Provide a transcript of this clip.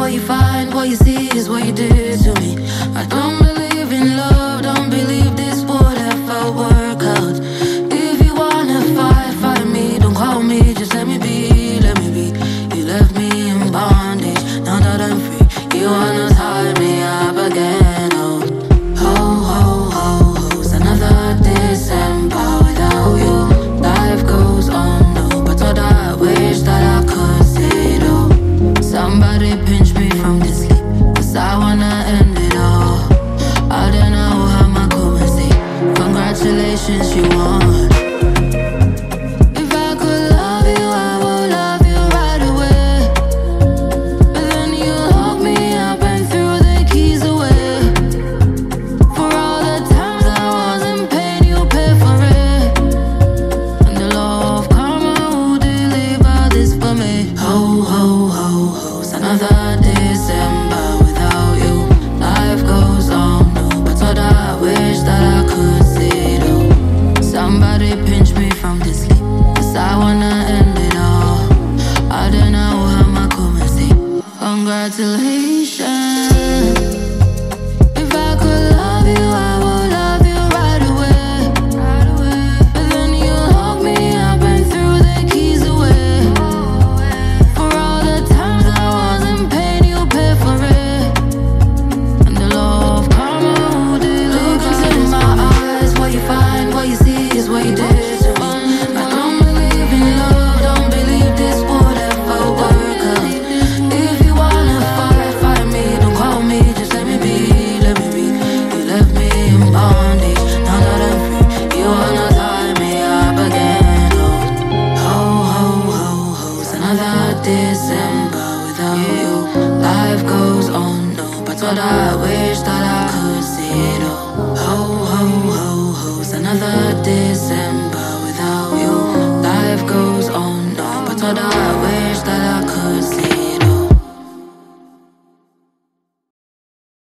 what you find, what you see is what you did to me. I don't believe in love, don't believe this would ever work out. If you wanna fight, fight me, don't call me, just let me be, let me be. You left me in bondage, now that I'm free, you wanna tie me up again. Oh, ho, ho, ho, ho's another December without you. Life goes on, no, but all I wish that I could say it all. Somebody pinch me from this sleep, 'cause I wanna end it all. I don't know how my come say, congratulations, you won. If I could love you, I would love you right away. But then you locked me up and threw the keys away. For all the times I wasn't paying, you pay for it. And the law of karma will deliver this for me. Ho, ho, ho, ho's another December without you. Life goes on, no, but all I wish that I could see it all. Somebody pinch me from this sleep, 'cause I wanna end it all. I don't know how my come say, congratulations. If I could love you, I would love you right away. But then you locked me up and threw the keys away. For all the times I wasn't paying, you pay for it. And the law of karma will deliver. Look into my eyes, what you find, what you see is what you did to me. I don't believe in love, don't believe this would ever work out. If you wanna fight, fight me, don't call me, just let me be, let me be. You left me in bondage, now that I'm free, you wanna tie me up again. Oh, ho, ho, ho, ho's another December without you. Life goes on, no, but what I wish that I could see it all. Ho, ho, ho, ho's another December without you. Life goes